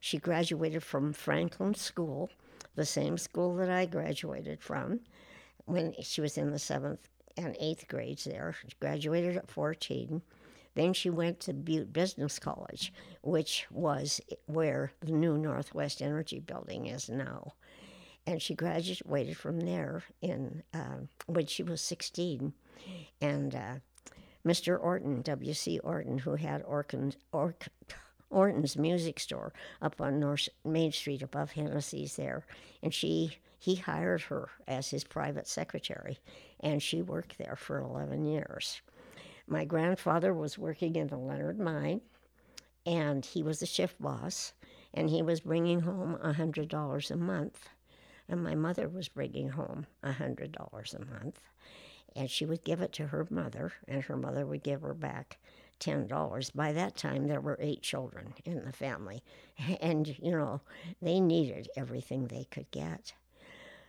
She graduated from Franklin School, the same school that I graduated from when she was in the 7th and 8th grades there. She graduated at 14. Then she went to Butte Business College, which was where the new Northwest Energy Building is now. And she graduated from there when she was 16. And Mr. Orton, W.C. Orton, who had Orton's music store up on North Main Street above Hennessy's there, and he hired her as his private secretary, and she worked there for 11 years. My grandfather was working in the Leonard mine, and he was the shift boss, and he was bringing home $100 a month, and my mother was bringing home $100 a month, and she would give it to her mother, and her mother would give her back $10. By that time, there were 8 children in the family, and they needed everything they could get.